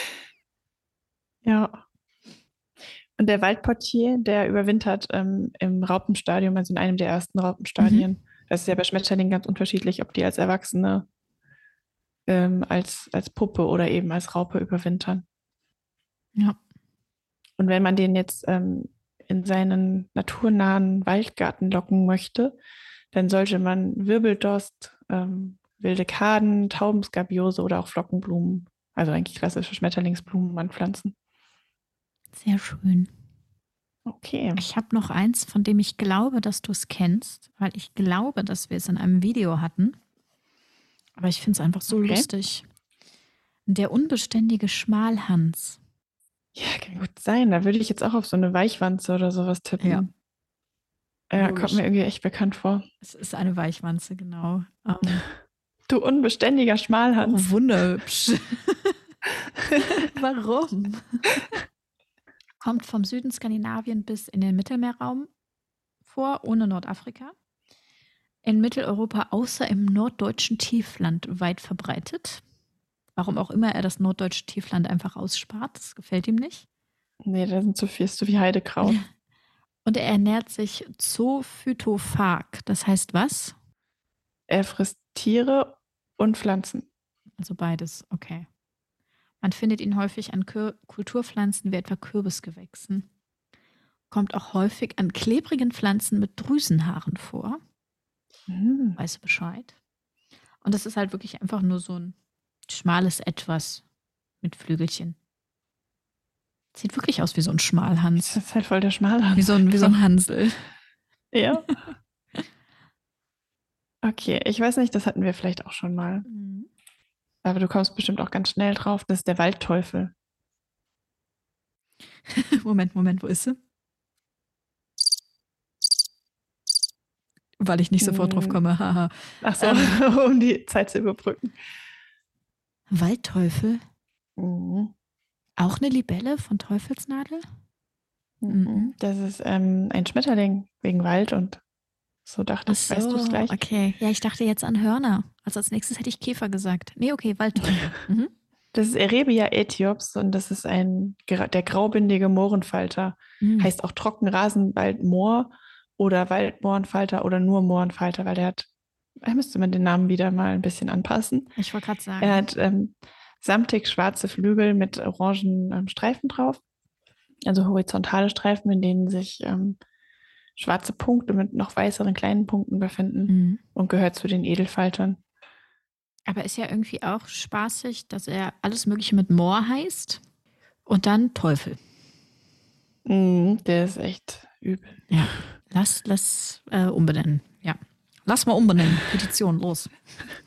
Ja. Und der Waldportier, der überwintert ähm, im Raupenstadium, also in einem der ersten Raupenstadien. Das ist ja bei Schmetterlingen ganz unterschiedlich, ob die als Erwachsene, ähm, als, als Puppe oder eben als Raupe überwintern. Ja. Und wenn man den jetzt ähm, in seinen naturnahen Waldgarten locken möchte, dann sollte man Wirbeldost, ähm, wilde Kaden, Taubenskabiose oder auch Flockenblumen, also eigentlich klassische Schmetterlingsblumen, anpflanzen. Sehr schön. Okay. Ich habe noch eins, von dem ich glaube, dass du es kennst, weil ich glaube, dass wir es in einem Video hatten. Aber ich finde es einfach so Okay. lustig. Der unbeständige Schmalhans. Ja, kann gut sein. Da würde ich jetzt auch auf so eine Weichwanze oder sowas tippen. Ja. Ja, Logisch. kommt mir irgendwie echt bekannt vor. Es ist eine Weichwanze, genau. Ähm, Du unbeständiger oh, Schmalhans. wunderhübsch. Warum? Kommt vom Süden Skandinavien bis in den Mittelmeerraum vor, ohne Nordafrika. In Mitteleuropa außer im norddeutschen Tiefland weit verbreitet. Warum auch immer er das norddeutsche Tiefland einfach ausspart, das gefällt ihm nicht. Nee, da sind zu viel, ist zu viel Heidekraut. Und er ernährt sich zoophytophag. Das heißt was? Er frisst Tiere und Pflanzen. Also beides, okay. Man findet ihn häufig an Kür- Kulturpflanzen wie etwa Kürbisgewächsen. Kommt auch häufig an klebrigen Pflanzen mit Drüsenhaaren vor. Hm. Weißt du Bescheid? Und das ist halt wirklich einfach nur so ein schmales Etwas mit Flügelchen. Sieht wirklich aus wie so ein Schmalhans. Das ist halt voll der Schmalhans. Wie so ein, wie so ein Hansel. Ja. Okay, ich weiß nicht, das hatten wir vielleicht auch schon mal. Mhm. Aber du kommst bestimmt auch ganz schnell drauf. Das ist der Waldteufel. Moment, Moment, wo ist sie? Weil ich nicht sofort drauf Hm. komme. Haha. Ach so, Ähm. um die Zeit zu überbrücken. Waldteufel? Mhm. Auch eine Libelle von Teufelsnadel? Mhm. Mhm. Das ist ähm, ein Schmetterling wegen Wald und so dachte Ach ich, weißt du es so, gleich? okay. Ja, ich dachte jetzt an Hörner. Also als nächstes hätte ich Käfer gesagt. Nee, okay, Waldteufel. Mhm. Das ist Erebia aethiops und das ist ein gra- der graubündige Mohrenfalter. Mhm. Heißt auch Trockenrasenwaldmoor oder Waldmohrenfalter oder nur Mohrenfalter, weil der hat, da müsste man den Namen wieder mal ein bisschen anpassen. Ich wollte gerade sagen. Er hat ähm, samtig schwarze Flügel mit orangen ähm, Streifen drauf, also horizontale Streifen, in denen sich ähm, schwarze Punkte mit noch weißeren kleinen Punkten befinden Mhm. und gehört zu den Edelfaltern. Aber ist ja irgendwie auch spaßig, dass er alles Mögliche mit Moor heißt und dann Teufel. Mhm, der ist echt übel. Ja, lass, lass äh, umbenennen. Ja, lass mal umbenennen. Petition, los.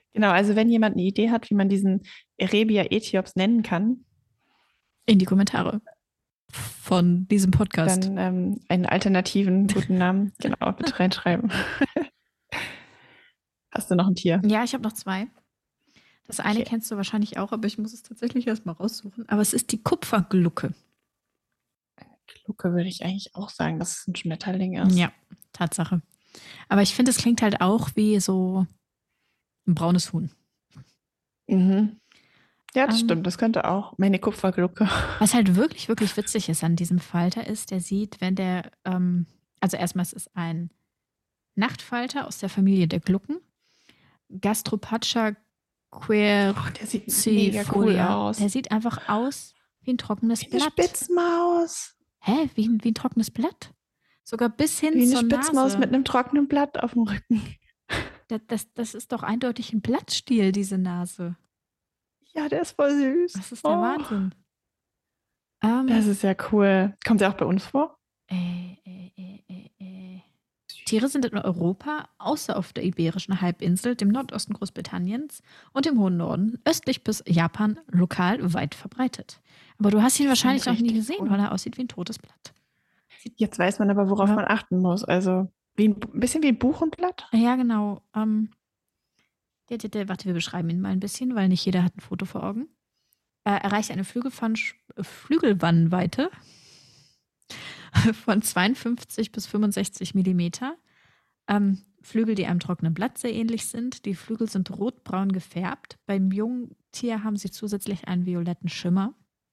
Genau, also wenn jemand eine Idee hat, wie man diesen Erebia aethiops nennen kann, In die Kommentare von diesem Podcast. dann ähm, einen alternativen guten Namen, genau, bitte reinschreiben. Hast du noch ein Tier? Ja, ich habe noch zwei. Das eine Okay. kennst du wahrscheinlich auch, aber ich muss es tatsächlich erstmal raussuchen. Aber es ist die Kupferglucke. Glucke würde ich eigentlich auch sagen, dass es ein Schmetterling ist. Ja, Tatsache. Aber ich finde, es klingt halt auch wie so ein braunes Huhn. Mhm. Ja, das Ähm, stimmt, das könnte auch. Meine Kupferglucke. Was halt wirklich, wirklich witzig ist an diesem Falter ist, der sieht, wenn der, ähm, also erstmal es ist ein Nachtfalter aus der Familie der Glucken, Gastropacha Oh, der sieht mega cool quercifolia. aus. Der sieht einfach aus wie ein trockenes Wie eine Blatt. Spitzmaus. Hä? Wie, ein- wie ein trockenes Blatt? Sogar bis hin Wie eine zur Spitzmaus Nase. mit einem trockenen Blatt auf dem Rücken. Das, das, das ist doch eindeutig ein Blattstiel, diese Nase. Ja, der ist voll süß. Das ist der Oh, Wahnsinn. Ähm, das ist ja cool. Kommt der auch bei uns vor? äh, äh, äh, äh, äh. Tiere sind in Europa, außer auf der Iberischen Halbinsel, dem Nordosten Großbritanniens und dem hohen Norden, östlich bis Japan, lokal weit verbreitet. Aber du hast ihn Die wahrscheinlich sind noch nie richtig gesehen, cool. weil er aussieht wie ein totes Blatt. Jetzt weiß man aber, worauf Ja. man achten muss. Also wie ein, ein bisschen wie ein Buchenblatt. Ja, genau. Ähm, der, der, der, warte, wir beschreiben ihn mal ein bisschen, weil nicht jeder hat ein Foto vor Augen. Er erreicht eine Flügelfan Flügelwannweite von zweiundfünfzig bis fünfundsechzig Millimeter. Ähm, Flügel, die einem trockenen Blatt sehr ähnlich sind. Die Flügel sind rotbraun gefärbt. Beim Jungtier haben sie zusätzlich einen violetten Schimmer.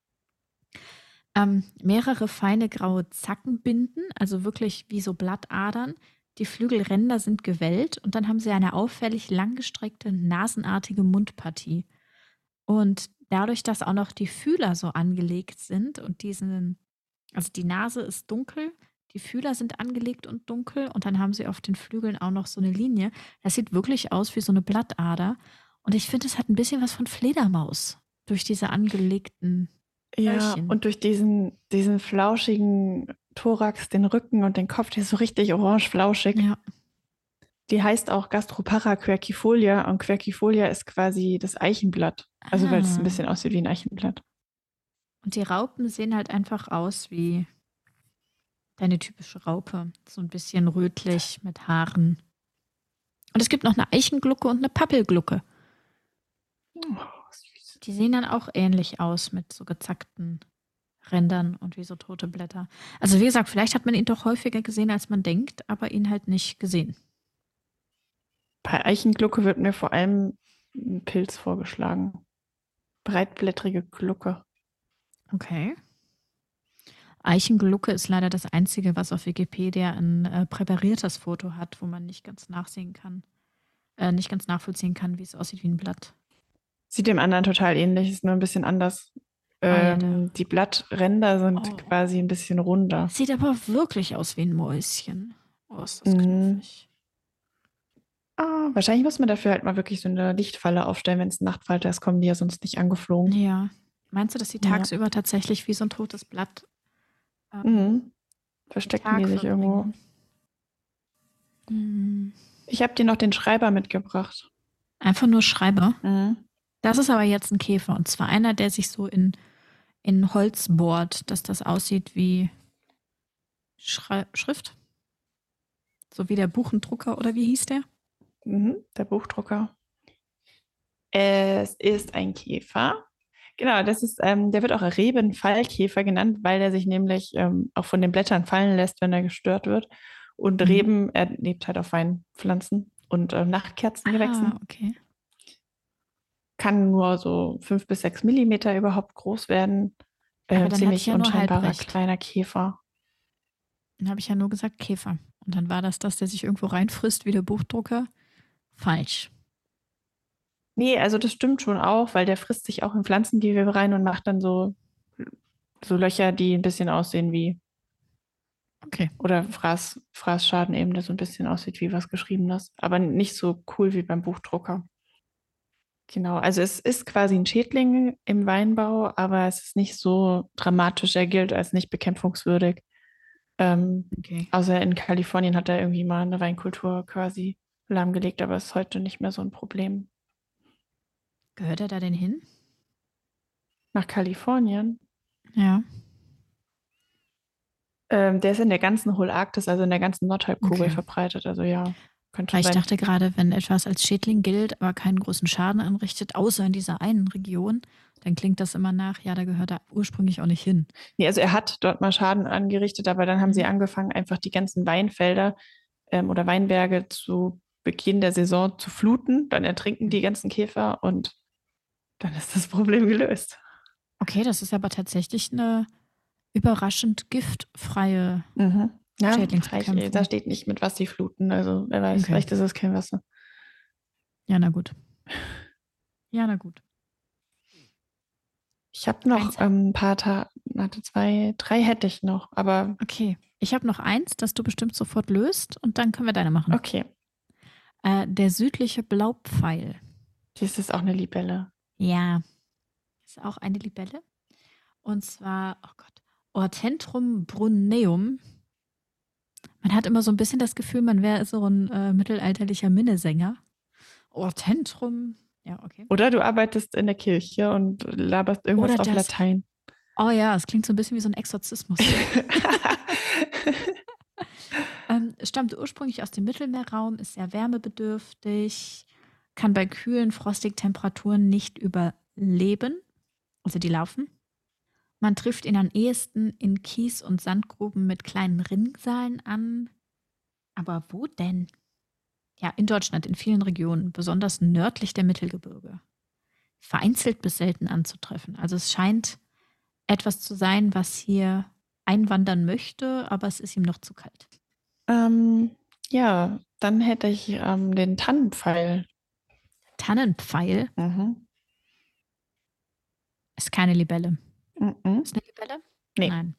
Ähm, mehrere feine graue Zackenbinden, also wirklich wie so Blattadern. Die Flügelränder sind gewellt und dann haben sie eine auffällig langgestreckte, nasenartige Mundpartie. Und dadurch, dass auch noch die Fühler so angelegt sind und diesen, also die Nase ist dunkel, die Fühler sind angelegt und dunkel und dann haben sie auf den Flügeln auch noch so eine Linie. Das sieht wirklich aus wie so eine Blattader. Und ich finde, es hat ein bisschen was von Fledermaus durch diese angelegten Ja, Öhrchen. und durch diesen, diesen flauschigen Thorax, den Rücken und den Kopf, der ist so richtig orange-flauschig. Ja, Die heißt auch Gastropara quercifolia und Quercifolia ist quasi das Eichenblatt. Also weil es ein ah. bisschen aussieht wie ein Eichenblatt. Und die Raupen sehen halt einfach aus wie deine typische Raupe. So ein bisschen rötlich mit Haaren. Und es gibt noch eine Eichenglucke und eine Pappelglucke. Oh, süß. Die sehen dann auch ähnlich aus mit so gezackten Rändern und wie so tote Blätter. Also wie gesagt, vielleicht hat man ihn doch häufiger gesehen, als man denkt, aber ihn halt nicht gesehen. Bei Eichenglucke wird mir vor allem ein Pilz vorgeschlagen. Breitblättrige Glucke. Okay. Eichenglucke ist leider das einzige, was auf Wikipedia ein äh, präpariertes Foto hat, wo man nicht ganz nachsehen kann, äh, nicht ganz nachvollziehen kann, wie es aussieht wie ein Blatt. Sieht dem anderen total ähnlich, ist nur ein bisschen anders. Ah, ja, der- Ähm, die Blattränder sind Oh. quasi ein bisschen runder. Sieht aber wirklich aus wie ein Mäuschen. Oh, ist das Mhm. knuffig. Ah, wahrscheinlich muss man dafür halt mal wirklich so eine Lichtfalle aufstellen, wenn es ein Nachtfalter ist, kommen die ja sonst nicht angeflogen. Ja. Meinst du, dass die Ja. tagsüber tatsächlich wie so ein totes Blatt ähm, Mhm. Verstecken Tag die sich irgendwo. verbringen? Hm. Ich habe dir noch den Schreiber mitgebracht. Einfach nur Schreiber. Mhm. Das ist aber jetzt ein Käfer. Und zwar einer, der sich so in, in Holz bohrt, dass das aussieht wie Schrei Schrift. So wie der Buchendrucker oder wie hieß der? Mhm. Der Buchdrucker. Es ist ein Käfer. Genau, das ist, ähm, der wird auch Rebenfallkäfer genannt, weil er sich nämlich ähm, auch von den Blättern fallen lässt, wenn er gestört wird. Und Mhm. Reben, er lebt halt auf Weinpflanzen und äh, Nachtkerzengewächsen. Ah, okay. Kann nur so fünf bis sechs Millimeter überhaupt groß werden. Aber Äh, dann hatte ich ziemlich ja nur unscheinbarer halb recht. kleiner Käfer. Dann habe ich ja nur gesagt Käfer. Und dann war das das, der sich irgendwo reinfrisst wie der Buchdrucker. Falsch. Nee, also das stimmt schon auch, weil der frisst sich auch in Pflanzengewebe rein und macht dann so, so Löcher, die ein bisschen aussehen wie, Okay. oder Fraß, Fraßschaden eben, der so ein bisschen aussieht wie was Geschriebenes, aber nicht so cool wie beim Buchdrucker. Genau, also es ist quasi ein Schädling im Weinbau, aber es ist nicht so dramatisch. Er gilt als nicht bekämpfungswürdig. Ähm, Okay. außer in Kalifornien hat er irgendwie mal eine Weinkultur quasi lahmgelegt, aber ist heute nicht mehr so ein Problem. Gehört er da denn hin? Nach Kalifornien. Ja, Ähm, der ist in der ganzen Holarktis, also in der ganzen Nordhalbkugel okay. verbreitet. Also ja, könnte Weil schon ich sein. dachte gerade, wenn etwas als Schädling gilt, aber keinen großen Schaden anrichtet, außer in dieser einen Region, dann klingt das immer nach, ja, da gehört er ursprünglich auch nicht hin. Nee, also er hat dort mal Schaden angerichtet, aber dann haben sie Mhm. angefangen, einfach die ganzen Weinfelder ähm, oder Weinberge zu Beginn der Saison zu fluten. Dann ertrinken die ganzen Käfer und dann ist das Problem gelöst. Okay, das ist aber tatsächlich eine überraschend giftfreie Mhm. Ja, frech, ey. Da Schädlingsbekämpfung. steht nicht, mit was die fluten. Also wer weiß, Okay, vielleicht ist es kein Wasser. ja, na gut. Ja, na gut. Ich habe noch Eins. ähm, ein paar Tage, warte, zwei, drei hätte ich noch, aber Okay, ich habe noch eins, das du bestimmt sofort löst und dann können wir deine machen. okay. Äh, der südliche Blaupfeil. Dies ist auch eine Libelle. Ja, ist auch eine Libelle. Und zwar, oh Gott, Orthentrum brunneum. Man hat immer so ein bisschen das Gefühl, man wäre so ein äh, mittelalterlicher Minnesänger. Orthentrum, ja, okay. Oder du arbeitest in der Kirche und laberst irgendwas Oder auf das, Latein. oh ja, es klingt so ein bisschen wie so ein Exorzismus. ähm, es stammt ursprünglich aus dem Mittelmeerraum, ist sehr wärmebedürftig, kann bei kühlen, frostigen Temperaturen nicht überleben, also die laufen. Man trifft ihn am ehesten in Kies- und Sandgruben mit kleinen Rinnsalen an. Aber wo denn? Ja, in Deutschland, in vielen Regionen, besonders nördlich der Mittelgebirge. Vereinzelt bis selten anzutreffen. Also es scheint etwas zu sein, was hier einwandern möchte, aber es ist ihm noch zu kalt. ähm, ja, dann hätte ich ähm, den Tannenpfeil. Tannenpfeil Mhm. ist keine Libelle. Mhm. Ist eine Libelle? Nee, Nein.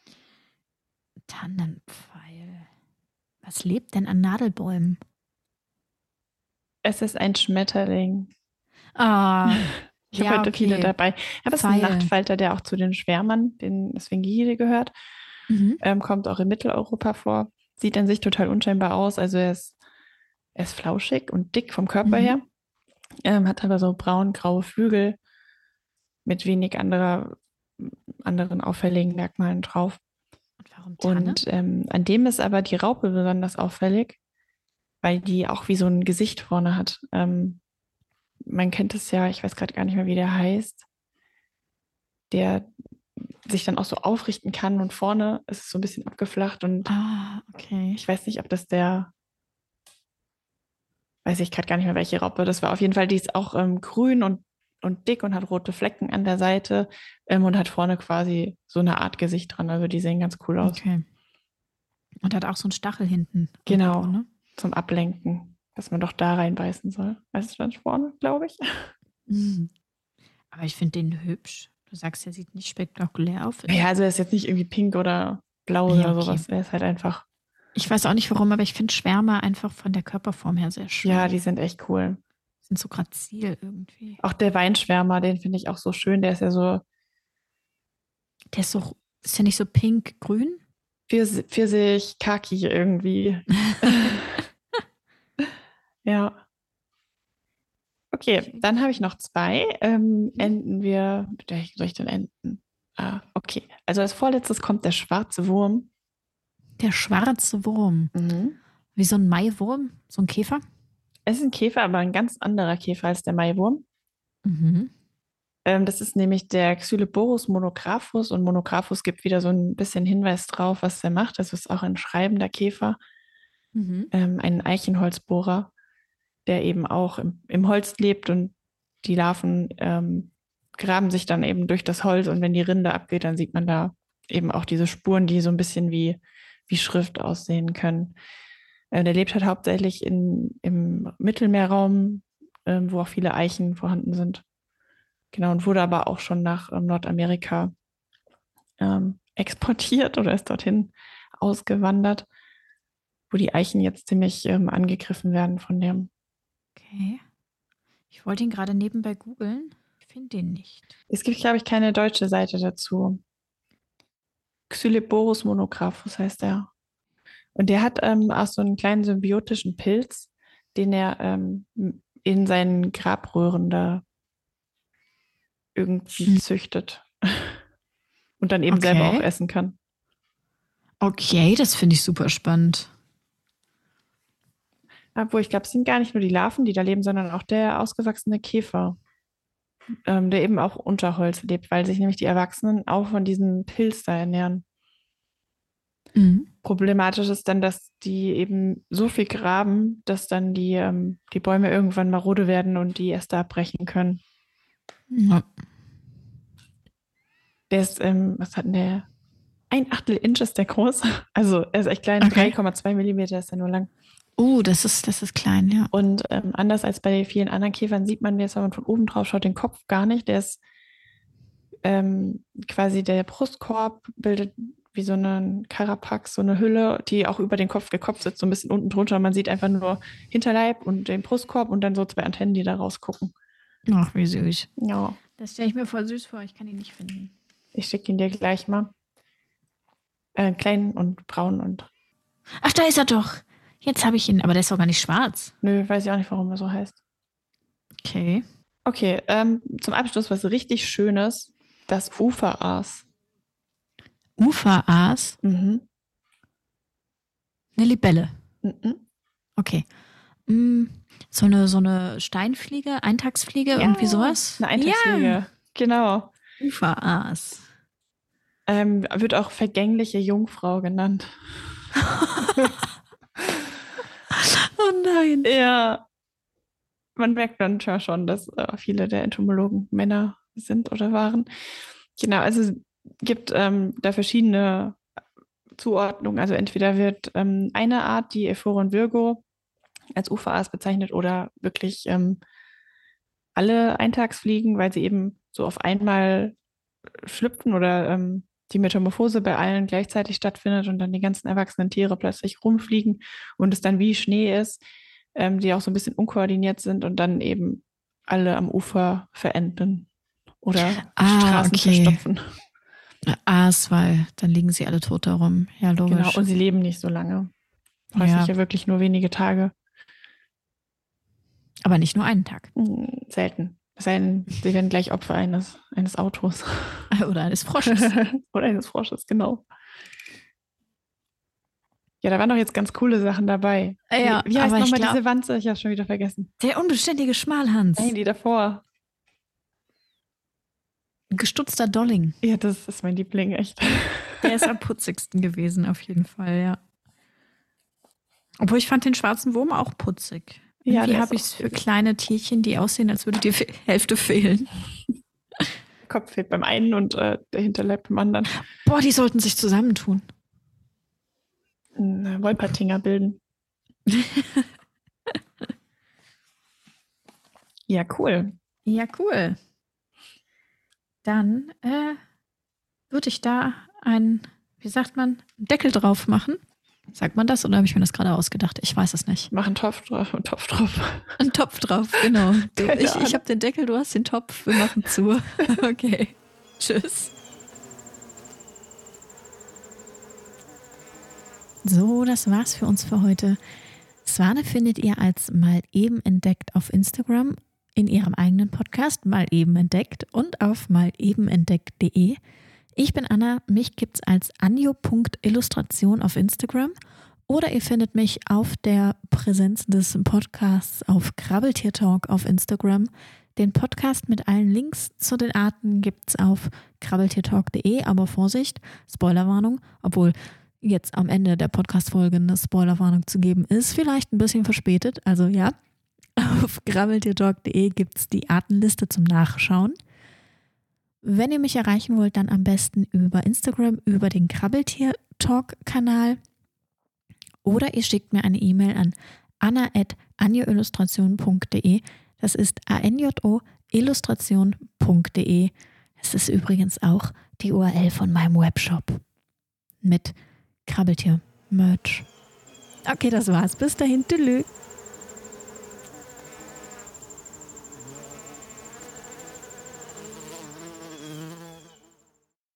Tannenpfeil. Was lebt denn an Nadelbäumen? es ist ein Schmetterling. Ah, Ich habe ja, heute viele okay. dabei. Ja, das ist ein Pfeil. Nachtfalter, der auch zu den Schwärmern, den Sphingide gehört. Mhm. Ähm, kommt auch in Mitteleuropa vor. Sieht an sich total unscheinbar aus. Also er ist, er ist flauschig und dick vom Körper Mhm. her. Ähm, hat aber so braun-graue Flügel mit wenig anderer, anderen auffälligen Merkmalen drauf. Und warum Tanne? Und ähm, an dem ist aber die Raupe besonders auffällig, weil die auch wie so ein Gesicht vorne hat. Ähm, man kennt es ja, ich weiß gerade gar nicht mehr, wie der heißt, der sich dann auch so aufrichten kann und vorne ist es so ein bisschen abgeflacht und Ah, okay. ich weiß nicht, ob das der, weiß ich gerade gar nicht mehr, welche Raupe das war. Auf jeden Fall, die ist auch ähm, grün und, und dick und hat rote Flecken an der Seite ähm, und hat vorne quasi so eine Art Gesicht dran. Also die sehen ganz cool aus. Okay. Und hat auch so einen Stachel hinten irgendwo, Genau, ne? zum Ablenken, dass man doch da reinbeißen soll. Weißt du, dann vorne, glaube ich. Mhm. Aber ich finde den hübsch. Du sagst, er sieht nicht spektakulär auf. Ja, also er ist jetzt nicht irgendwie pink oder blau Ja, oder okay. sowas. Er ist halt einfach, Ich weiß auch nicht warum, aber ich finde Schwärmer einfach von der Körperform her sehr ja, schön. die sind echt cool. Sind so grazil irgendwie. Auch der Weinschwärmer, den finde ich auch so schön. Der ist ja so Der ist so, ist ja nicht so pink-grün? Pfirs- Pfirsich, Kaki irgendwie. Ja, okay, dann habe ich noch zwei. Ähm, Mhm. enden wir, mit welchem soll ich denn enden? Ah, okay, also als vorletztes kommt der schwarze Wurm. Der schwarze Wurm. Mhm. Wie so ein Maiwurm, so ein Käfer. Es ist ein Käfer, aber ein ganz anderer Käfer als der Maiwurm. Mhm. Ähm, das ist nämlich der Xyloborus monographus und monographus gibt wieder so ein bisschen Hinweis drauf, was der macht. Das ist auch ein schreibender Käfer, Mhm. ähm, ein Eichenholzbohrer, der eben auch im, im Holz lebt und die Larven ähm, graben sich dann eben durch das Holz und wenn die Rinde abgeht, dann sieht man da eben auch diese Spuren, die so ein bisschen wie, wie Schrift aussehen können. Äh, der lebt halt hauptsächlich in, im Mittelmeerraum, ähm, wo auch viele Eichen vorhanden sind. Genau, und wurde aber auch schon nach ähm, Nordamerika ähm, exportiert oder ist dorthin ausgewandert, wo die Eichen jetzt ziemlich ähm, angegriffen werden von dem. Okay. Ich wollte ihn gerade nebenbei googeln. Ich finde ihn nicht. Es gibt, glaube ich, keine deutsche Seite dazu. Xyloborus monographus heißt er. Und der hat ähm, auch so einen kleinen symbiotischen Pilz, den er ähm, in seinen Grabröhren da irgendwie Hm. züchtet. Und dann eben Okay. selber auch essen kann. Okay, das finde ich super spannend. Obwohl, ich glaube, es sind gar nicht nur die Larven, die da leben, sondern auch der ausgewachsene Käfer, ähm, der eben auch unter Holz lebt, weil sich nämlich die Erwachsenen auch von diesem Pilz da ernähren. Mhm. Problematisch ist dann, dass die eben so viel graben, dass dann die, ähm, die Bäume irgendwann marode werden und die Äste abbrechen können. Ja. Der ist, ähm, was hat denn der? Ein Achtel Inch ist der groß. Also er ist echt klein, Okay. drei Komma zwei Millimeter ist er nur lang. Uh, das ist, das ist klein, ja. Und ähm, anders als bei vielen anderen Käfern sieht man jetzt, wenn man von oben drauf schaut, den Kopf gar nicht. Der ist ähm, quasi der Brustkorb bildet wie so eine Karapax, so eine Hülle, die auch über den Kopf gekopft sitzt, so ein bisschen unten drunter. Man sieht einfach nur Hinterleib und den Brustkorb und dann so zwei Antennen, die da rausgucken. Ach, wie süß. Ja, Das stelle ich mir voll süß vor. Ich kann ihn nicht finden. ich schicke ihn dir gleich mal. Äh, klein und braun und Ach, da ist er doch. Jetzt habe ich ihn. Aber der ist doch gar nicht schwarz. nö, weiß ich auch nicht, warum er so heißt. Okay. Okay, ähm, zum Abschluss was richtig Schönes. Das Uferaas. Uferaas. Mhm. Eine Libelle. Mhm. Okay. Mm, so eine, so eine Steinfliege, Eintagsfliege, Ja, irgendwie sowas? Eine Eintagsfliege. Ja. Genau. Uferaas. Ähm, wird auch vergängliche Jungfrau genannt. Oh nein. Ja. Man merkt dann schon, dass äh, viele der Entomologen Männer sind oder waren. Genau, also es gibt ähm, da verschiedene Zuordnungen. Also entweder wird ähm, eine Art, die Ephoron virgo, als Uferaas bezeichnet oder wirklich ähm, alle Eintagsfliegen, weil sie eben so auf einmal schlüpfen oder ähm, die Metamorphose bei allen gleichzeitig stattfindet und dann die ganzen erwachsenen Tiere plötzlich rumfliegen und es dann wie Schnee ist, ähm, die auch so ein bisschen unkoordiniert sind und dann eben alle am Ufer verenden oder Ah, Straßen okay. verstopfen. Aas, weil dann liegen sie alle tot darum. Ja, logisch. Genau, und sie leben nicht so lange. Häufig Ja. ja wirklich nur wenige Tage. Aber nicht nur einen Tag. Hm, selten. Es sei denn, sie werden gleich Opfer eines, eines Autos. Oder eines Frosches. Oder eines Frosches, genau. Ja, da waren doch jetzt ganz coole Sachen dabei. Ja, wie, wie heißt aber ich nochmal glaub- diese Wanze? Ich habe schon wieder vergessen. Der unbeständige Schmalhans. Nein, die davor. Gestutzter Dolling. Ja, das ist mein Liebling, echt. Der ist am putzigsten gewesen, auf jeden Fall, ja. Obwohl ich fand den schwarzen Wurm auch putzig. Ja, Irgendwie der habe ist ich es auch für süß. kleine Tierchen, die aussehen, als würde die Fe- Hälfte fehlen. Der Kopf fehlt beim einen und äh, der Hinterleib beim anderen. Boah, die sollten sich zusammentun. Ein äh, Wolpertinger bilden. Ja, cool. Ja, cool. Dann äh, würde ich da einen, wie sagt man, Deckel drauf machen. Sagt man das oder habe ich mir das gerade ausgedacht? Ich weiß es nicht. Mach einen Topf drauf und Topf drauf. Ein Topf drauf, genau. Du, Keine ich Ahnung. ich habe den Deckel, du hast den Topf, wir machen zu. Okay. Tschüss. So, das war's für uns für heute. Swane findet ihr als mal eben entdeckt auf Instagram, in ihrem eigenen Podcast mal eben entdeckt und auf mal eben entdeckt punkt de. Ich bin Anna, mich gibt's als anjo punkt illustration auf Instagram oder ihr findet mich auf der Präsenz des Podcasts auf Krabbeltiertalk auf Instagram. Den Podcast mit allen Links zu den Arten gibt's auf krabbeltiertalk punkt de, aber Vorsicht, Spoilerwarnung, obwohl jetzt am Ende der Podcast-Folge eine Spoilerwarnung zu geben ist, vielleicht ein bisschen verspätet, also ja. Auf krabbeltiertalk punkt de gibt es die Artenliste zum Nachschauen. Wenn ihr mich erreichen wollt, dann am besten über Instagram, über den Krabbeltier-Talk-Kanal oder ihr schickt mir eine E-Mail an anna at anjoillustration punkt de. Das ist a n j o illustration punkt de. Es ist übrigens auch die U R L von meinem Webshop mit Krabbeltier-Merch. Okay, das war's. Bis dahin. Tschüss.